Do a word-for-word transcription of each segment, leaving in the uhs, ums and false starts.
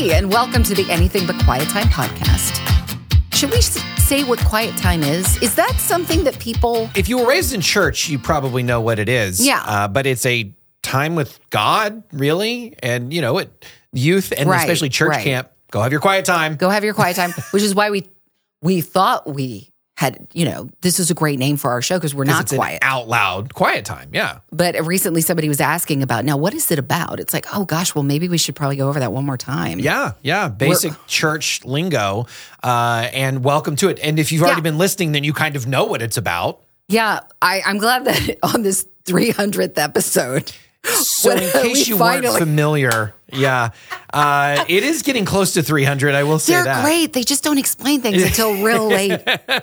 Hey, and welcome to the Anything But Quiet Time podcast. Should we s- say what quiet time is? Is that something that people... If you were raised in church, you probably know what it is. Yeah. Uh, but it's a time with God, really. And, you know, it, youth and Right, especially church right. camp, go have your quiet time. Go have your quiet time, which is why we we thought we had, you know, this is a great name for our show because we're not it's quiet. An out loud quiet time, yeah. But recently somebody was asking about, now, what is it about? It's like, oh, gosh, well, maybe we should probably go over that one more time. Yeah, yeah. Basic We're- church lingo. Uh, and welcome to it. And if you've already Yeah. been listening, then you kind of know what it's about. Yeah, I, I'm glad that on this three hundredth episode... So in when case we you finally- weren't familiar, yeah, uh, it is getting close to three hundred, I will say They're that. great. They just don't explain things until real late.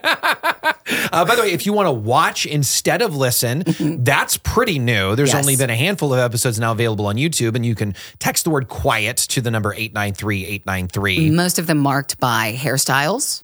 Uh, by the way, if you want to watch instead of listen, that's pretty new. There's Yes. only been a handful of episodes now available on YouTube, and you can text the word quiet to the number eight nine three eight nine three. Most of them marked by hairstyles,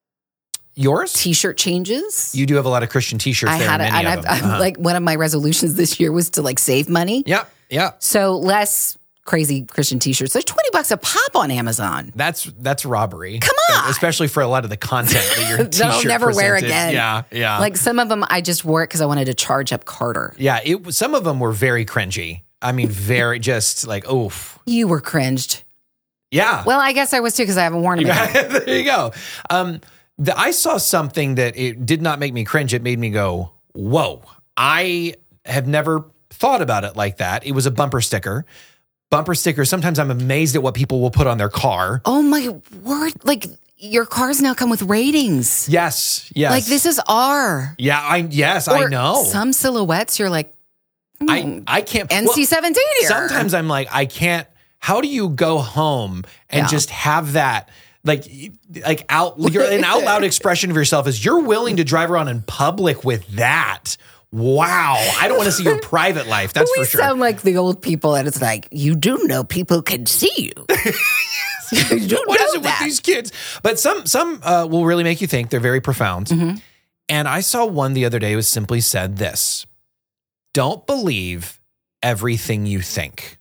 Yours? T-shirt changes. You do have a lot of Christian t-shirts I there, had, a, many and of I've, them. I'm Uh-huh. like one of my resolutions this year was to like save money. Yeah, yeah. So less crazy Christian T-shirts. They're twenty bucks a pop on Amazon. That's that's robbery. Come on. Especially for a lot of the content that your That I'll t-shirt never wear presented. again. Yeah, yeah. Like some of them, I just wore it because I wanted to charge up Carter. yeah, it was- some of them were very cringy. I mean, very just like, oof. You were cringed. Yeah. Well, I guess I was too because I haven't worn them again. there you go. Um, the, I saw something that it did not make me cringe. It made me go, whoa. I have never thought about it like that. It was a bumper sticker. Bumper stickers, sometimes I'm amazed at what people will put on their car. Oh my word! Like your cars now come with ratings. Yes, yes. Like this is R. Yeah, I yes, I Or know. Some silhouettes, you're like, I I can't. N C seventeen here. Sometimes I'm like, I can't. How do you go home and Yeah. just have that? Like, like out, you're an out loud expression of yourself is you're willing to drive around in public with that. Wow. I don't want to see your private life. That's we for sure. sound like the old people, and it's like, you do know people can see you. you do What know is it that. with these kids? But some, some uh, will really make you think. They're very profound. Mm-hmm. And I saw one the other day was simply said this: don't believe everything you think.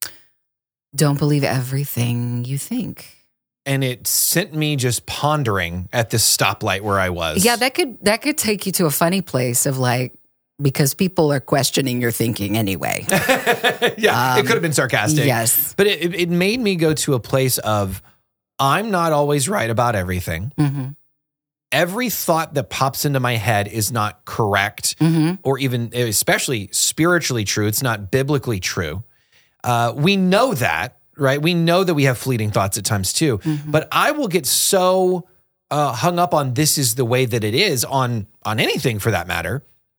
Don't believe everything you think. And it sent me just pondering at this stoplight where I was. Yeah, that could that could take you to a funny place of like, because people are questioning your thinking anyway. yeah, it could have been sarcastic. Yes. But it, it made me go to a place of, I'm not always right about everything. Mm-hmm. Every thought that pops into my head is not correct Mm-hmm. or even especially spiritually true. It's not biblically true. Uh, we know that, right? We know that we have fleeting thoughts at times too. Mm-hmm. But I will get so uh, hung up on this is the way that it is on, on anything for that matter.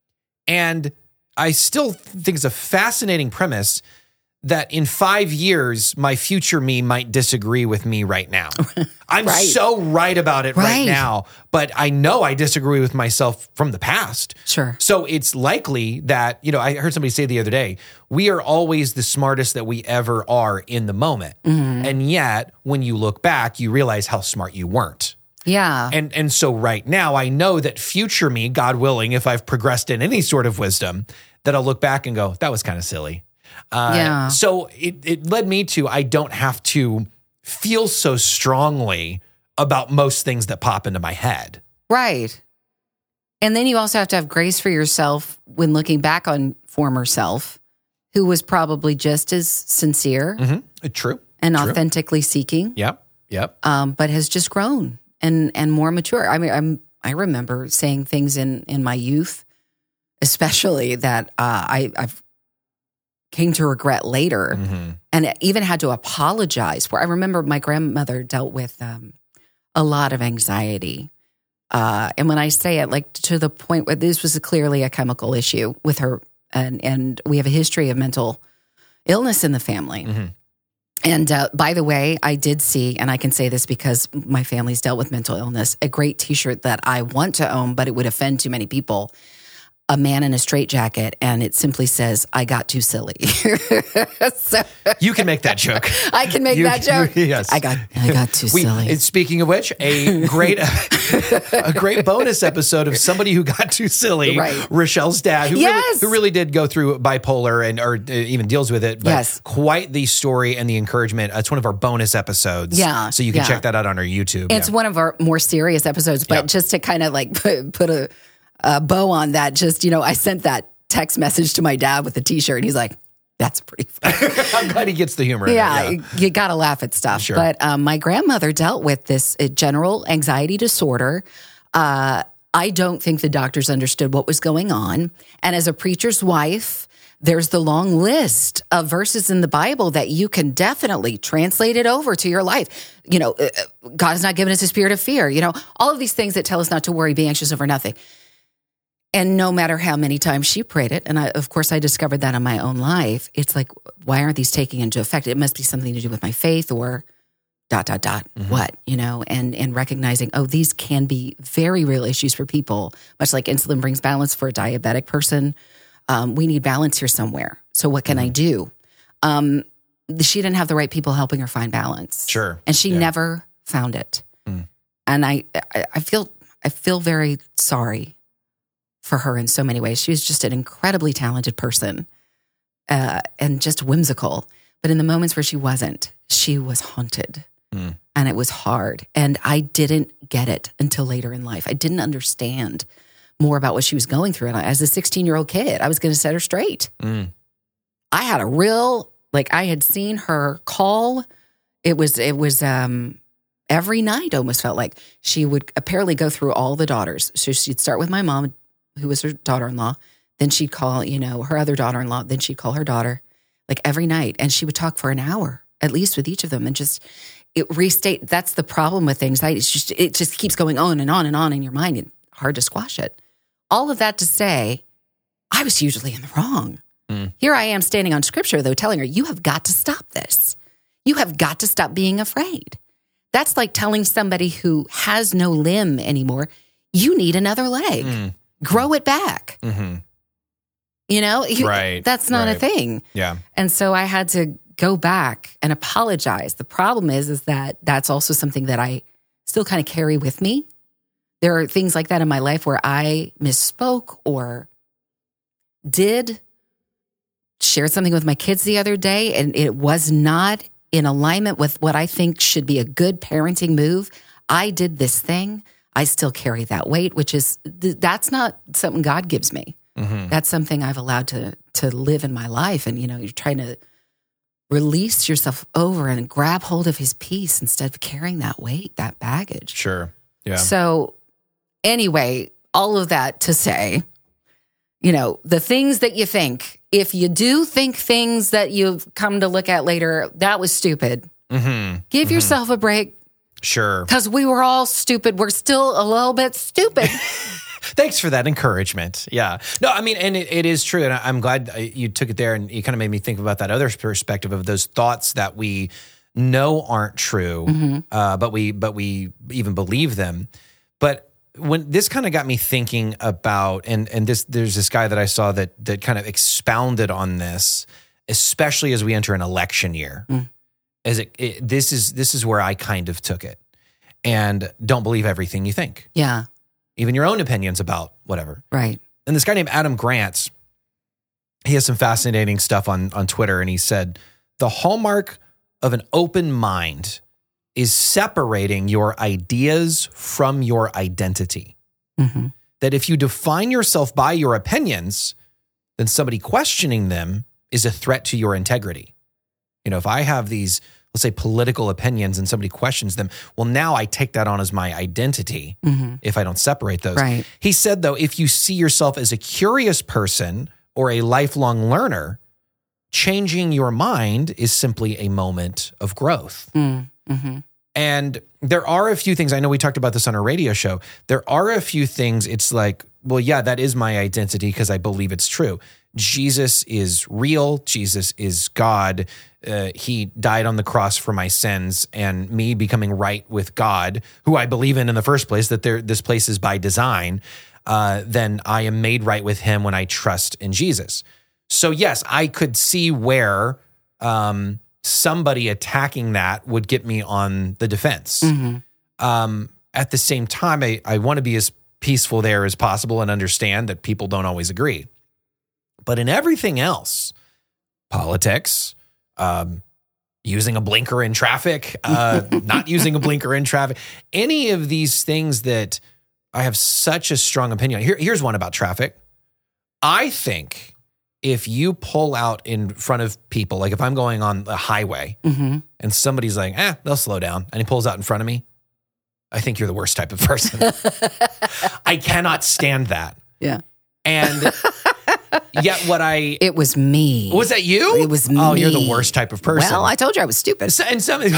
And I still think it's a fascinating premise that in five years, my future me might disagree with me right now. I'm Right. so right about it right. Right. now, but I know I disagree with myself from the past. Sure. So it's likely that, you know, I heard somebody say the other day, we are always the smartest that we ever are in the moment. Mm-hmm. And yet, when you look back, you realize how smart you weren't. Yeah. And and so right now, I know that future me, God willing, if I've progressed in any sort of wisdom, that I'll look back and go, that was kind of silly. Uh, Yeah. So it, it led me to, I don't have to feel so strongly about most things that pop into my head. Right. And then you also have to have grace for yourself when looking back on former self, who was probably just as sincere Mm-hmm. True. and True. authentically seeking, Yep. Yep. um, but has just grown and and more mature. I mean, I'm I remember saying things in in my youth, especially that uh, I I've came to regret later, Mm-hmm. and even had to apologize for. I remember my grandmother dealt with um, a lot of anxiety. Uh, and when I say it, like to the point where this was clearly a chemical issue with her, and, and we have a history of mental illness in the family. Mm-hmm. And uh, by the way, I did see, and I can say this because my family's dealt with mental illness, a great T-shirt that I want to own, but it would offend too many people. a man in a straitjacket, and it simply says, "I got too silly." So, you can make that joke. I can make you, that joke. You, yes, I got I got too we, silly. And speaking of which, a great a great bonus episode of somebody who got too silly. Right. Rochelle's dad, who Yes. really who really did go through bipolar and or uh, even deals with it. But Yes. quite the story and the encouragement. It's one of our bonus episodes. Yeah, so you can yeah. check that out on our YouTube. It's yeah. one of our more serious episodes, but Yeah. just to kind of like put, put a, a bow on that, just, you know, I sent that text message to my dad with a t-shirt and he's like, that's pretty funny. I'm glad he gets the humor. in it, Yeah, yeah. you got to laugh at stuff. Sure. But um, my grandmother dealt with this uh, general anxiety disorder. Uh, I don't think the doctors understood what was going on. And as a preacher's wife, there's the long list of verses in the Bible that you can definitely translate it over to your life. You know, uh, God has not given us a spirit of fear. You know, all of these things that tell us not to worry, be anxious over nothing. And no matter how many times she prayed it, and I, of course I discovered that in my own life, it's like, why aren't these taking into effect? It must be something to do with my faith or dot, dot, dot, Mm-hmm. what, you know, and, and recognizing, oh, these can be very real issues for people, much like insulin brings balance for a diabetic person. Um, we need balance here somewhere. So what can Mm-hmm. I do? Um, she didn't have the right people helping her find balance. Sure. And she Yeah. never found it. Mm. And I, I, I feel, I feel very sorry for her in so many ways. She was just an incredibly talented person uh, and just whimsical. But in the moments where she wasn't, she was haunted Mm. and it was hard. And I didn't get it until later in life. I didn't understand more about what she was going through. And as a sixteen-year-old kid, I was going to set her straight. Mm. I had a real, like I had seen her call. It was, it was, um, every night almost felt like she would apparently go through all the daughters. So she'd start with my mom, who was her daughter-in-law. Then she'd call, you know, her other daughter-in-law. Then she'd call her daughter, like every night. And she would talk for an hour, at least with each of them. And just, it restate, that's the problem with anxiety. It's just, it just keeps going on and on and on in your mind. And hard to squash it. All of that to say, I was usually in the wrong. Mm. Here I am standing on scripture, though, telling her, you have got to stop this. You have got to stop being afraid. That's like telling somebody who has no limb anymore, you need another leg. Mm. Grow it back. Mm-hmm. You know, you, Right, that's not right. a thing. Yeah. And so I had to go back and apologize. The problem is, is that that's also something that I still kind of carry with me. There are things like that in my life where I misspoke or did share something with my kids the other day, and it was not in alignment with what I think should be a good parenting move. I did this thing. I still carry that weight, which is, that's not something God gives me. Mm-hmm. That's something I've allowed to to live in my life. And, you know, you're trying to release yourself over and grab hold of his peace instead of carrying that weight, that baggage. Sure. Yeah. So anyway, all of that to say, you know, the things that you think, if you do think things that you've come to look at later, that was stupid. Mm-hmm. Give yourself a break, Sure. because we were all stupid. We're still a little bit stupid. Thanks for that encouragement. Yeah. No, I mean, and it, it is true. And I- I'm glad you took it there, and you kind of made me think about that other perspective of those thoughts that we know aren't true, Mm-hmm. uh, but we but we even believe them. But when this kind of got me thinking about, and and this there's this guy that I saw that that kind of expounded on this, especially as we enter an election year. Mm. As it, it this is this is where I kind of took it, and don't believe everything you think. Yeah, Even your own opinions about whatever. right. And this guy named Adam Grant, he has some fascinating stuff on, on Twitter. And he said, the hallmark of an open mind is separating your ideas from your identity. Mm-hmm. That if you define yourself by your opinions, then somebody questioning them is a threat to your integrity. You know, if I have these, let's say, political opinions and somebody questions them, well, now I take that on as my identity Mm-hmm. if I don't separate those. Right. He said, though, if you see yourself as a curious person or a lifelong learner, changing your mind is simply a moment of growth. Mm-hmm. And there are a few things, I know we talked about this on our radio show. There are a few things it's like, well, yeah, that is my identity because I believe it's true. Jesus is real. Jesus is God. Uh, he died on the cross for my sins, and me becoming right with God, who I believe in in the first place, that there, this place is by design. uh, then I am made right with him when I trust in Jesus. So yes, I could see where um, somebody attacking that would get me on the defense. Mm-hmm. Um, at the same time, I, I want to be as peaceful there as possible and understand that people don't always agree. But in everything else, politics, um, using a blinker in traffic, uh, not using a blinker in traffic, any of these things that I have such a strong opinion on. Here, here's one about traffic. I think if you pull out in front of people, like if I'm going on the highway Mm-hmm. and somebody's like, eh, they'll slow down, and he pulls out in front of me, I think you're the worst type of person. I cannot stand that. Yeah. And yet what I... It was me. Was that you? It was me. Oh, you're the worst type of person. Well, I told you I was stupid. So, and some,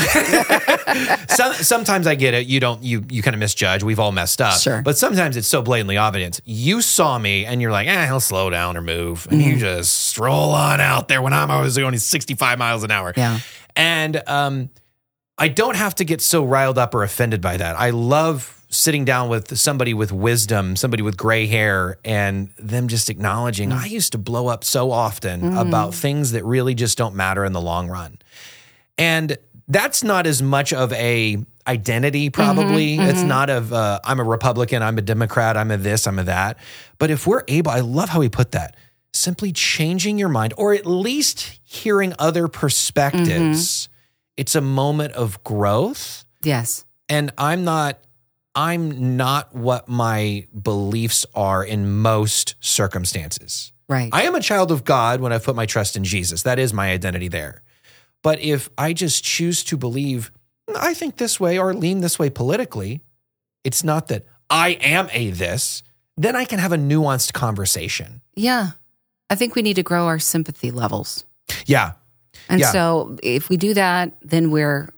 some, sometimes I get it. You don't, you, you kind of misjudge. We've all messed up. Sure. But sometimes it's so blatantly obvious. You saw me and you're like, eh, he'll slow down or move. And Mm-hmm. you just stroll on out there when I'm always only sixty-five miles an hour. Yeah. And um, I don't have to get so riled up or offended by that. I love sitting down with somebody with wisdom, somebody with gray hair, and them just acknowledging, I used to blow up so often Mm. about things that really just don't matter in the long run. And that's not as much of a identity, probably. Mm-hmm, It's not of, uh, I'm a Republican, I'm a Democrat, I'm a this, I'm a that. But if we're able, I love how he put that, simply changing your mind, or at least hearing other perspectives, Mm-hmm. it's a moment of growth. Yes. And I'm not, I'm not what my beliefs are in most circumstances. Right. I am a child of God when I put my trust in Jesus. That is my identity there. But if I just choose to believe, I think this way or lean this way politically, it's not that I am a this, then I can have a nuanced conversation. Yeah. I think we need to grow our sympathy levels. Yeah. And Yeah. so if we do that, then we're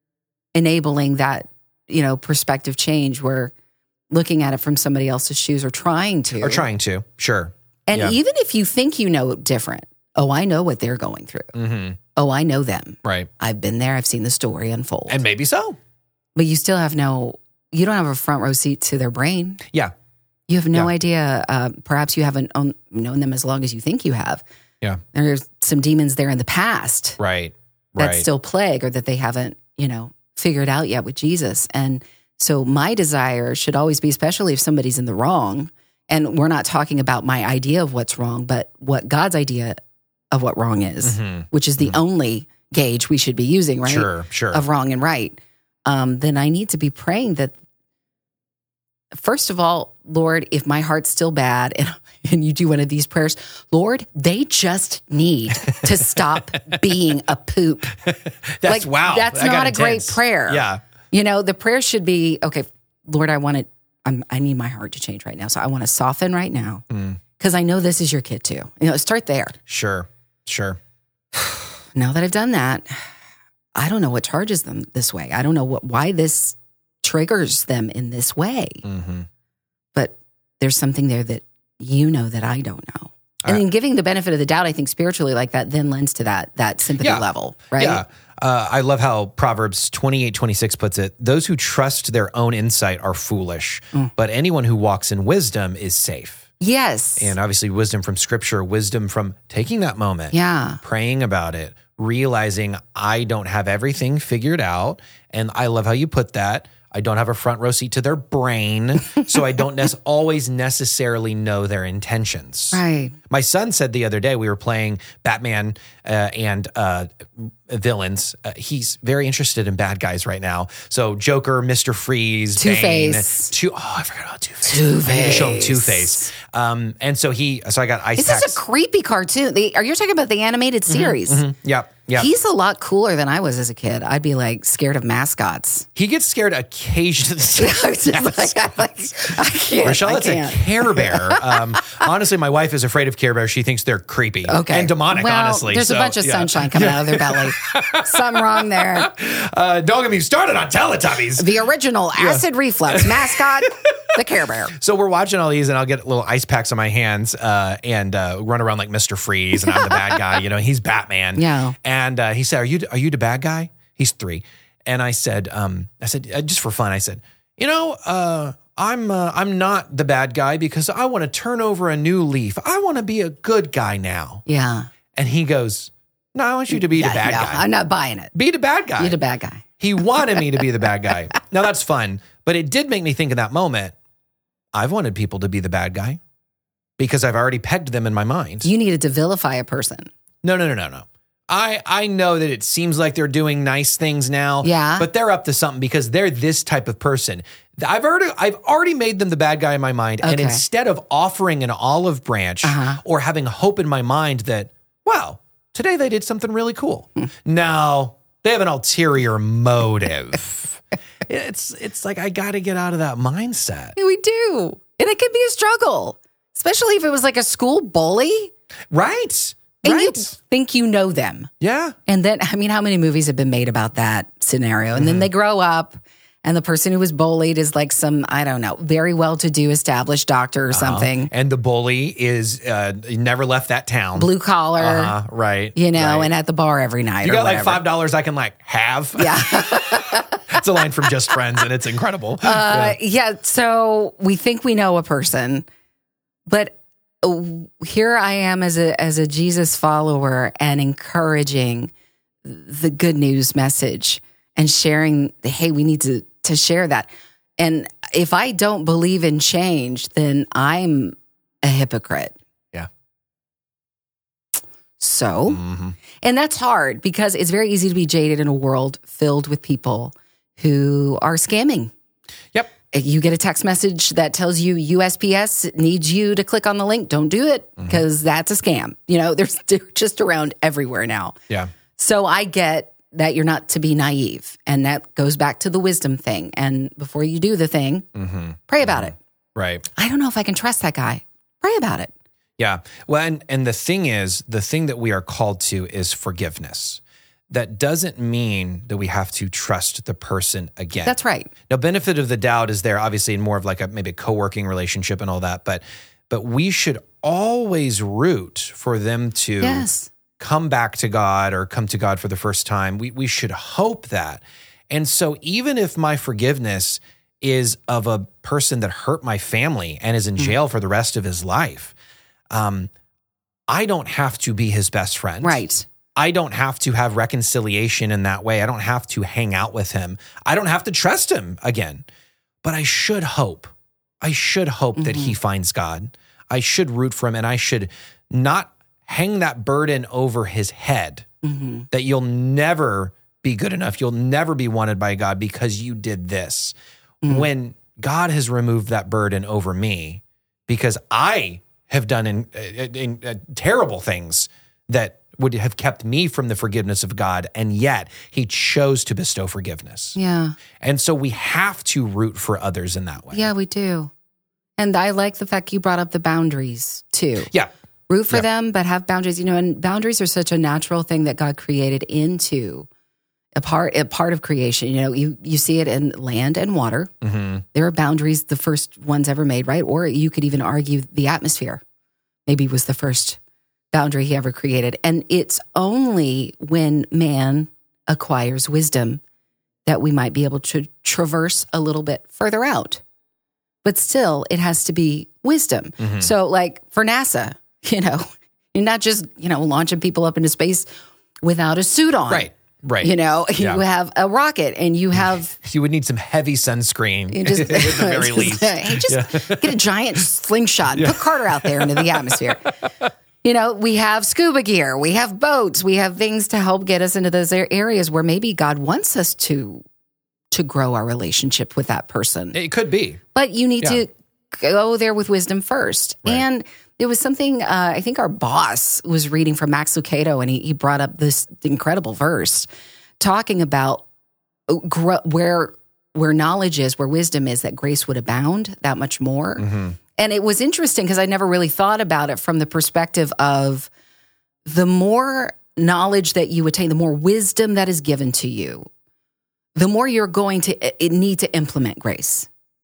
enabling that, you know, perspective change. We're looking at it from somebody else's shoes or trying to. Or trying to. Sure. And Yeah. even if you think you know different, oh, I know what they're going through. Mm-hmm. Oh, I know them. Right. I've been there. I've seen the story unfold. And maybe so. But you still have no, you don't have a front row seat to their brain. Yeah. You have no Yeah. idea. Uh, perhaps you haven't own, known them as long as you think you have. Yeah. There's some demons there in the past Right. that Right. still plague or that they haven't, you know, figured out yet with Jesus. And so my desire should always be, especially if somebody's in the wrong, and we're not talking about my idea of what's wrong, but what God's idea of what wrong is, Mhm. which is the only gauge we should be using, right? Sure. Sure. Of wrong and right. Um, then I need to be praying that, first of all, Lord, if my heart's still bad and, and you do one of these prayers, Lord, they just need to stop being a poop. That's wow. That's That got not a great intense. prayer. Yeah. You know, the prayer should be, okay, Lord, I want to, I'm, I need my heart to change right now. So I want to soften right now because I know this is your kid too. You know, start there. Sure. Sure. Now that I've done that, I don't know what charges them this way. I don't know what why this triggers them in this way. Mm-hmm. But there's something there that you know that I don't know. And I- then giving the benefit of the doubt, I think spiritually like that then lends to that that sympathy Yeah. level, right? Yeah. Uh, I love how Proverbs twenty-eight twenty-six puts it. Those who trust their own insight are foolish, Mm. but anyone who walks in wisdom is safe. Yes. And obviously wisdom from scripture, wisdom from taking that moment, yeah. praying about it, realizing I don't have everything figured out. And I love how you put that. I don't have a front row seat to their brain, so I don't nec- always necessarily know their intentions. Right. My son said the other day, we were playing Batman uh, and uh, villains. Uh, he's very interested in bad guys right now. So Joker, Mister Freeze, Two-Face. Bane, Two, oh, I forgot about Two-Face. Two-Face. I need to show him Two-Face. Um, and so he, so I got ice This packs. is a creepy cartoon. The, are you talking about the animated series? Mhm. Yep. Yeah. He's a lot cooler than I was as a kid. I'd be like scared of mascots. He gets scared occasionally. I was just like, I'm like, I can't. Rochelle, I it's a can't. Care Bear. Um, honestly, my wife is afraid of Care Bears. She thinks they're creepy Okay. and demonic, well, honestly. There's So, a bunch of yeah. sunshine coming out of their belly. Something wrong there. Uh, don't get me started on Teletubbies. The original acid reflux mascot, the Care Bear. So we're watching all these, and I'll get little ice packs on my hands uh, and uh, run around like Mister Freeze, and I'm the bad guy. You know, he's Batman. Yeah. And uh, he said, "Are you are you the bad guy?" He's three, and I said, um, "I said uh, just for fun." I said, you know, uh, I'm uh, I'm not the bad guy because I want to turn over a new leaf. I want to be a good guy now. Yeah. And he goes, no, I want you to be yeah, the bad no, guy. I'm not buying it. Be the bad guy. Be the bad guy. He wanted me to be the bad guy. Now that's fun, but it did make me think in that moment, I've wanted people to be the bad guy because I've already pegged them in my mind. You needed to vilify a person. No, no, no, no, no. I, I know that it seems like they're doing nice things now, Yeah. but they're up to something because they're this type of person. I've already I've already made them the bad guy in my mind. And Okay. instead of offering an olive branch Uh-huh. or having hope in my mind that, wow, today they did something really cool. No, they have an ulterior motive. it's it's like I got to get out of that mindset. We do. And it can be a struggle, especially if it was like a school bully Right. and right. you think you know them. Yeah. And then, I mean, how many movies have been made about that scenario? And then they grow up and the person who was bullied is like some, I don't know, very well-to-do established doctor or something. Uh-huh. And the bully is uh, never left that town. Blue collar, Uh-huh. Right. you know, right. and at the bar every night. You or got like whatever. five dollars I can like have. Yeah. It's a line from Just Friends and it's incredible. Uh, yeah. So we think we know a person, but uh, here I am as a as a Jesus follower and encouraging the good news message and sharing. Hey, we need to to share that. And if I don't believe in change, then I'm a hypocrite. Yeah. So, Mhm. and that's hard because it's very easy to be jaded in a world filled with people who are scamming. Yep. You get a text message that tells you U S P S needs you to click on the link. Don't do it because that's a scam. You know, there's they're just around everywhere now. Yeah. So I get that you're not to be naive. And that goes back to the wisdom thing. And before you do the thing, Mm-hmm. pray about it. Right. I don't know if I can trust that guy. Pray about it. Yeah. Well, and, and the thing is, the thing that we are called to is forgiveness. That doesn't mean that we have to trust the person again. That's right. Now, benefit of the doubt is there, obviously, in more of like a maybe a co-working relationship and all that. But but we should always root for them to Yes. come back to God or come to God for the first time. We we should hope that. And so even if my forgiveness is of a person that hurt my family and is in jail for the rest of his life, um, I don't have to be his best friend. Right. I don't have to have reconciliation in that way. I don't have to hang out with him. I don't have to trust him again. But I should hope. I should hope that he finds God. I should root for him, and I should not hang that burden over his head Mm-hmm. that you'll never be good enough. You'll never be wanted by God because you did this. When God has removed that burden over me because I have done in, in, in, uh, terrible things that would have kept me from the forgiveness of God, and yet he chose to bestow forgiveness. Yeah. And so we have to root for others in that way. Yeah, we do. And I like the fact you brought up the boundaries too. Yeah. Root for Yeah. them, but have boundaries. You know, and boundaries are such a natural thing that God created into a part a part of creation. You know, you you see it in land and water. Mm-hmm. There are boundaries, the first ones ever made, right? Or you could even argue the atmosphere maybe was the first boundary he ever created. And it's only when man acquires wisdom that we might be able to traverse a little bit further out. But still, it has to be wisdom. Mhm. So like for NASA, you know, you're not just, you know, launching people up into space without a suit on. Right. Right. You know, Yeah. you have a rocket and you have You would need some heavy sunscreen you just, at the very just, least. hey, just get a giant slingshot and put Carter out there into the atmosphere. You know, we have scuba gear, we have boats, we have things to help get us into those areas where maybe God wants us to to grow our relationship with that person. It could be. But you need Yeah. to go there with wisdom first. Right. And there was something, uh, I think our boss was reading from Max Lucado, and he, he brought up this incredible verse talking about gr- where where knowledge is, where wisdom is, that grace would abound that much more. Mm-hmm. And it was interesting because I never really thought about it from the perspective of the more knowledge that you attain, the more wisdom that is given to you, the more you're going to uh, need to implement grace.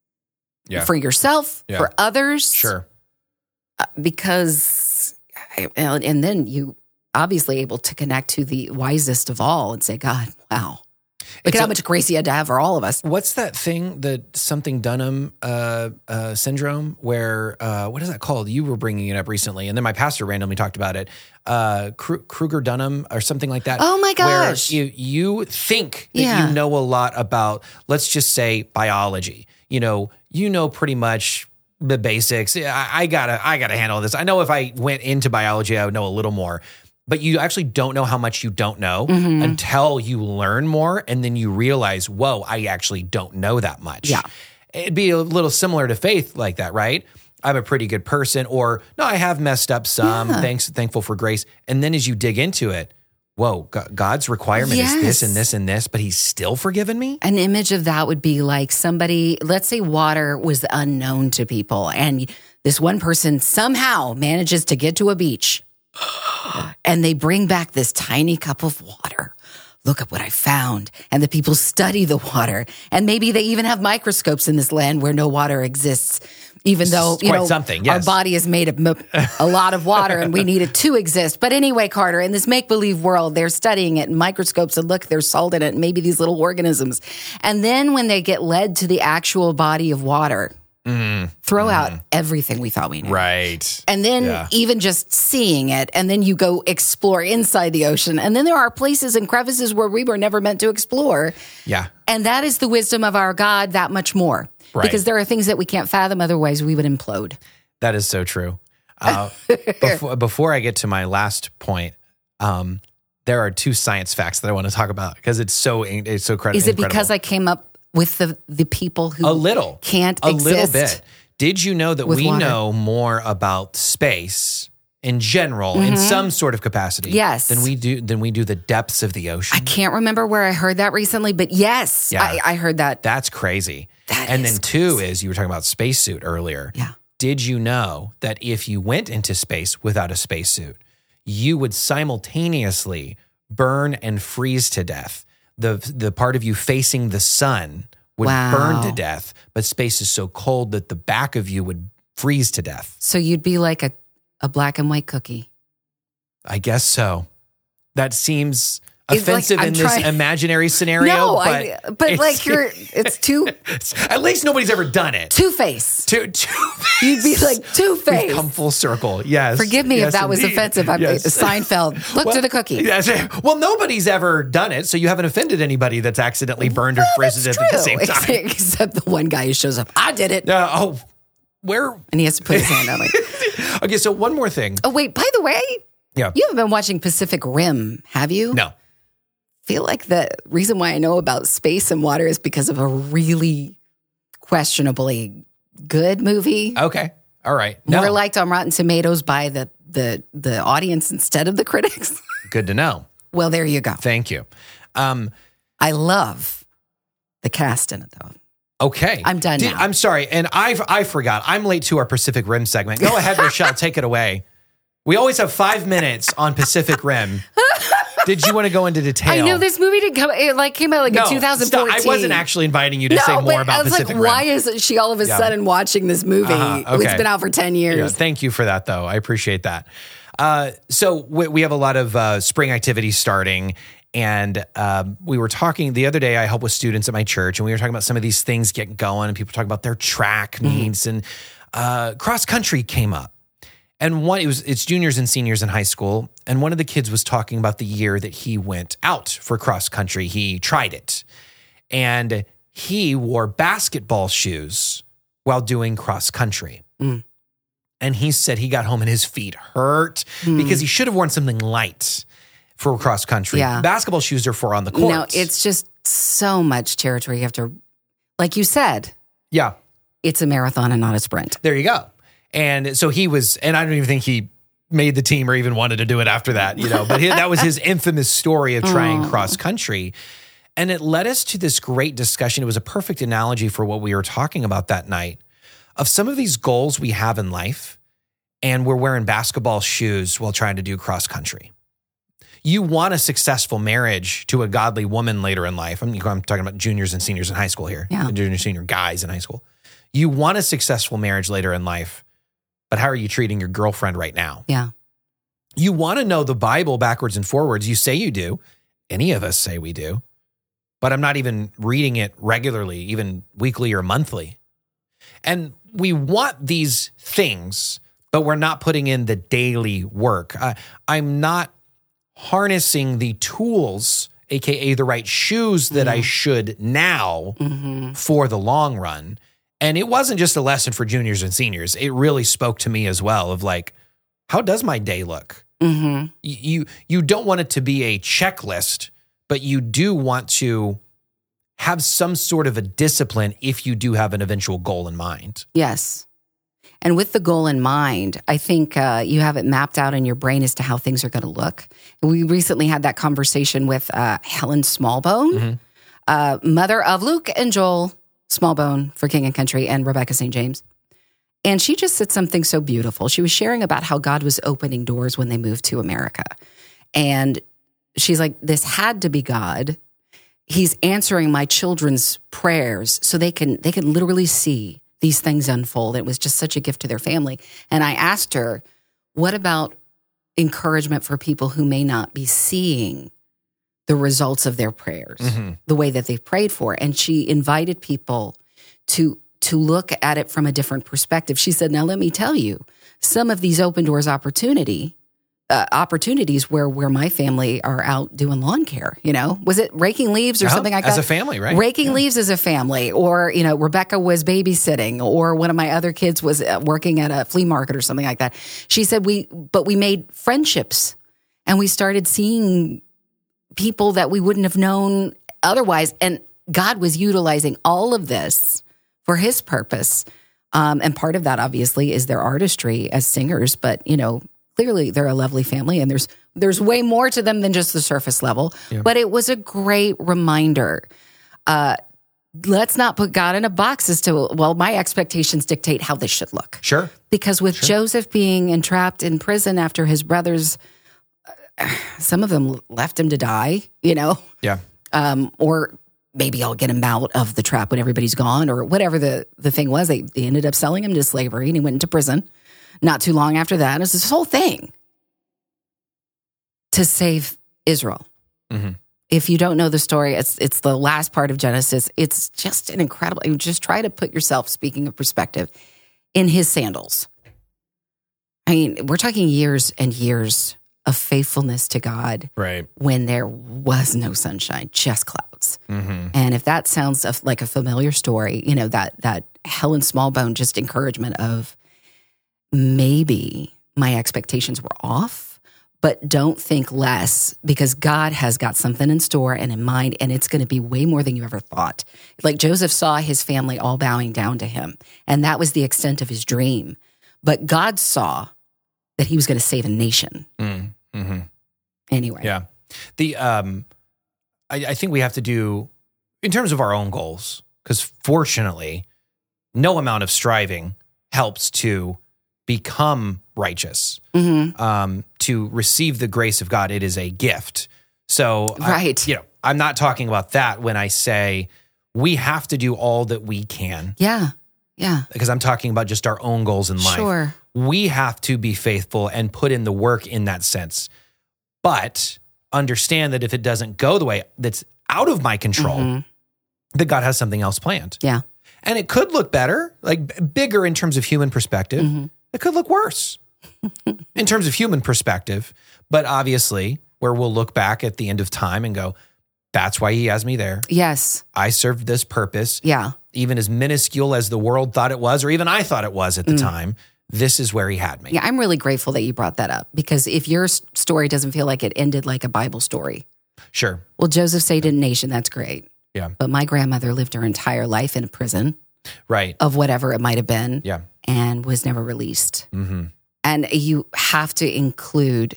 Yeah. For yourself, Yeah. for others. Sure. Uh, because, and and then you obviously able to connect to the wisest of all and say, God, wow. Look at how much grace he had to have for all of us. What's that thing, the something Dunham uh, uh, syndrome, where, uh, what is that called? You were bringing it up recently, and then my pastor randomly talked about it. Uh, Kruger-Dunham or something like that. Oh my gosh. Where you, you think that Yeah. you know a lot about, let's just say, biology. You know, you know pretty much the basics. I, I gotta, I gotta handle this. I know if I went into biology, I would know a little more. But you actually don't know how much you don't know Mm-hmm. until you learn more, and then you realize, whoa, I actually don't know that much. Yeah. It'd be a little similar to faith like that, right? I'm a pretty good person, or no, I have messed up some, Yeah. thanks, thankful for grace. And then as you dig into it, whoa, Go- God's requirement is this Yes. and this and this, but he's still forgiven me? An image of that would be like somebody, let's say water was unknown to people, and this one person somehow manages to get to a beach and they bring back this tiny cup of water. Look at what I found. And the people study the water. And maybe they even have microscopes in this land where no water exists, even though, It's you quite know, something, our yes. body is made of m- a lot of water and we need it to exist. But anyway, Carter, in this make-believe world, they're studying it in microscopes and look, there's salt in it, and maybe these little organisms. And then when they get led to the actual body of water, Mm, throw mm. out everything we thought we knew. Right. And then Yeah. even just seeing it, and then you go explore inside the ocean. And then there are places and crevices where we were never meant to explore. Yeah. And that is the wisdom of our God that much more. Right. Because there are things that we can't fathom, otherwise we would implode. That is so true. Uh, before, before I get to my last point, um, there are two science facts that I want to talk about because it's so it's so credible. Is it because I came up with the, the people who a little can't a exist? little bit? Did you know that with we water? know more about space in general in some sort of capacity? Yes. Than we do than we do the depths of the ocean. I can't remember where I heard that recently, but yes, Yeah. I, I heard that. That's crazy. That and is then two is you were talking about spacesuit earlier. Yeah. Did you know that if you went into space without a spacesuit, you would simultaneously burn and freeze to death? The the part of you facing the sun would Wow. burn to death, but space is so cold that the back of you would freeze to death. So you'd be like a, a black and white cookie. I guess so. That seems It's like offensive I'm in this trying- imaginary scenario. No, but I, but it's- like you're, it's two at least nobody's ever done it. two face. Two, two You'd be like two We've face. come full circle. Yes. Forgive me Yes, if that was indeed. offensive. I'm Yes. Seinfeld. Look Well, to the cookie. Yes. Well, nobody's ever done it, so you haven't offended anybody that's accidentally burned or frizzed That's at the true. same time. Except the one guy who shows up. I did it, Uh, oh, where? and he has to put his hand on it. Okay, so one more thing. Oh wait, by the way, Yeah. you haven't been watching Pacific Rim, have you? No. Feel like the reason why I know about space and water is because of a really questionably good movie. Okay. All right. No. More liked on Rotten Tomatoes by the the the audience instead of the critics. Good to know. Well, there you go. Thank you. Um, I love the cast in it though. okay. I'm done Did- now. I'm sorry, and I I forgot. I'm late to our Pacific Rim segment. Go ahead, Rochelle. Take it away. We always have five minutes on Pacific Rim. Did you want to go into detail? I know this movie didn't come. It like came out like No, in twenty stop. fourteen. I wasn't actually inviting you to no, say more but about I was Pacific like, Rim. why is she all of a Yeah. sudden watching this movie? Uh-huh, okay. It's been out for ten years. Yeah, thank you for that, though. I appreciate that. Uh, so we, we have a lot of uh, spring activities starting. And um, we were talking the other day, I help with students at my church, and we were talking about some of these things getting going, and people talking about their track needs. Mm-hmm. And uh, cross country came up. And one, it was it's juniors and seniors in high school. And one of the kids was talking about the year that he went out for cross country. He tried it. And he wore basketball shoes while doing cross country. Mm. And he said he got home and his feet hurt mm. because he should have worn something light for cross country. Yeah. Basketball shoes are for on the court. No, it's just so much territory. You have to, like you said, yeah, it's a marathon and not a sprint. There you go. And so he was, and I don't even think he made the team or even wanted to do it after that, you know, but he, that was his infamous story of trying Oh. cross country. And it led us to this great discussion. It was a perfect analogy for what we were talking about that night of some of these goals we have in life, and we're wearing basketball shoes while trying to do cross country. You want a successful marriage to a godly woman later in life. I'm, I'm talking about juniors and seniors in high school here, Yeah. junior, senior guys in high school. You want a successful marriage later in life, but how are you treating your girlfriend right now? Yeah. You want to know the Bible backwards and forwards. You say you do. Any of us say we do. but I'm not even reading it regularly, even weekly or monthly. And we want these things, but we're not putting in the daily work. I, I'm not harnessing the tools, A K A the right shoes that mm-hmm. I should now mm-hmm. for the long run. And it wasn't just a lesson for juniors and seniors. It really spoke to me as well of like, how does my day look? Mm-hmm. You, you don't want it to be a checklist, but you do want to have some sort of a discipline if you do have an eventual goal in mind. Yes. And with the goal in mind, I think uh, you have it mapped out in your brain as to how things are going to look. We recently had that conversation with uh, Helen Smallbone, mm-hmm. uh, mother of Luke and Joel Smallbone for King and Country and Rebecca Saint James. And she just said something so beautiful. She was sharing about how God was opening doors when they moved to America. And she's like, this had to be God. He's answering my children's prayers so they can they can literally see these things unfold. It was just such a gift to their family. And I asked her, what about encouragement for people who may not be seeing the results of their prayers, mm-hmm. the way that they've prayed for? And she invited people to to look at it from a different perspective. She said, now let me tell you, some of these open doors opportunity Uh, opportunities where where my family are out doing lawn care, you know, was it raking leaves or uh-huh. something like as that? As a family, right? Raking yeah. leaves as a family, or, you know, Rebecca was babysitting, or one of my other kids was working at a flea market or something like that. She said we, but we made friendships and we started seeing people that we wouldn't have known otherwise. And God was utilizing all of this for his purpose. Um, and part of that obviously is their artistry as singers, but, you know, clearly, they're a lovely family, and there's there's way more to them than just the surface level. Yeah. But it was a great reminder. Uh, let's not put God in a box as to, well, my expectations dictate how this should look. Sure. Because with sure. Joseph being entrapped in prison after his brothers, uh, some of them left him to die, you know? Yeah. Um, or maybe I'll get him out of the trap when everybody's gone, or whatever the, the thing was. They, they ended up selling him to slavery, and he went into prison. Not too long after that, it was this whole thing to save Israel. Mm-hmm. If you don't know the story, it's it's the last part of Genesis. It's just an incredible. Just try to put yourself, speaking of perspective, in his sandals. I mean, we're talking years and years of faithfulness to God, right? When there was no sunshine, just clouds. Mm-hmm. And if that sounds like a familiar story, you know, that that Helen Smallbone just encouragement of, maybe my expectations were off, but don't think less, because God has got something in store and in mind, and it's going to be way more than you ever thought. Like Joseph saw his family all bowing down to him, and that was the extent of his dream. But God saw that he was going to save a nation. Mm, mm-hmm. Anyway. Yeah. The um, I, I think we have to do, in terms of our own goals, because fortunately, no amount of striving helps to become righteous, mm-hmm. um, to receive the grace of God. It is a gift. So, right. I, you know, I'm not talking about that when I say we have to do all that we can. Yeah, yeah. Because I'm talking about just our own goals in life. Sure. We have to be faithful and put in the work in that sense. But understand that if it doesn't go the way that's out of my control, mm-hmm. that God has something else planned. Yeah. And it could look better, like bigger in terms of human perspective. Mm-hmm. It could look worse in terms of human perspective, but obviously where we'll look back at the end of time and go, that's why he has me there. Yes. I served this purpose. Yeah. Even as minuscule as the world thought it was, or even I thought it was at the mm. time, this is where he had me. Yeah, I'm really grateful that you brought that up, because if your story doesn't feel like it ended like a Bible story. Sure. Well, Joseph saved a nation. That's great. Yeah. But my grandmother lived her entire life in a prison. Right. Of whatever it might have been. Yeah. And was never released. Mm-hmm. And you have to include,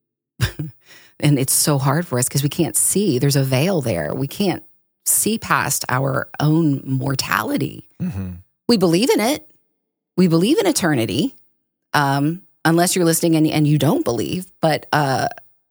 and it's so hard for us because we can't see. There's a veil there. We can't see past our own mortality. Mm-hmm. We believe in it. We believe in eternity, um, unless you're listening and, and you don't believe. But uh,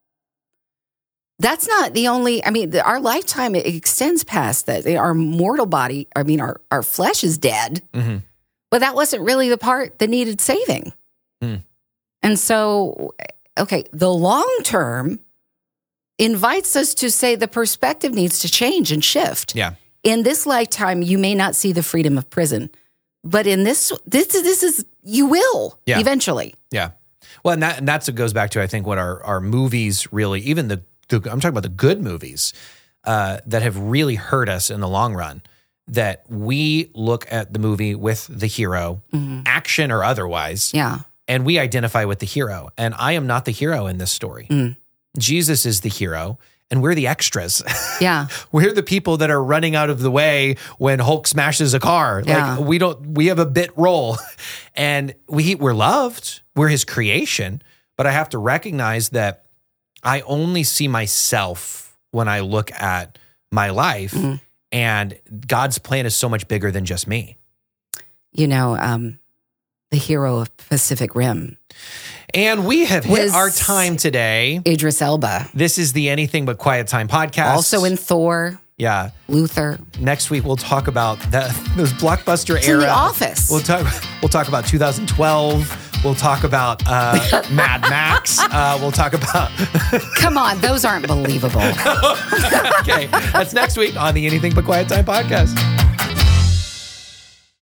that's not the only, I mean, the, our lifetime it extends past that. Our mortal body, I mean, our, our flesh is dead. Mm-hmm. But that wasn't really the part that needed saving. Mm. And so, okay, the long term, invites us to say the perspective needs to change and shift. Yeah. In this lifetime, you may not see the freedom of prison, but in this, this, this is, you will Yeah. eventually. Yeah. Well, and that and that's what goes back to, I think, what our, our movies really, even the, the I'm talking about the good movies uh, that have really hurt us in the long run, that we look at the movie with the hero, mm-hmm. action or otherwise, yeah, and we identify with the hero. And I am not the hero in this story. Mm. Jesus is the hero, and we're the extras. Yeah. We're the people that are running out of the way when Hulk smashes a car. Yeah. Like we don't, we have a bit role, and we we're loved. We're his creation, but I have to recognize that I only see myself when I look at my life, mm-hmm. and God's plan is so much bigger than just me. You know, um, the hero of Pacific Rim. And we have hit our time today. Idris Elba. This is the Anything But Quiet Time podcast. Also in Thor. Yeah. Luther. Next week we'll talk about that those blockbuster it's era. In The Office. We'll talk we'll talk about two thousand twelve. We'll talk about uh, Mad Max. Uh, we'll talk about Come on, those aren't believable. Okay. That's next week on the Anything But Quiet Time podcast.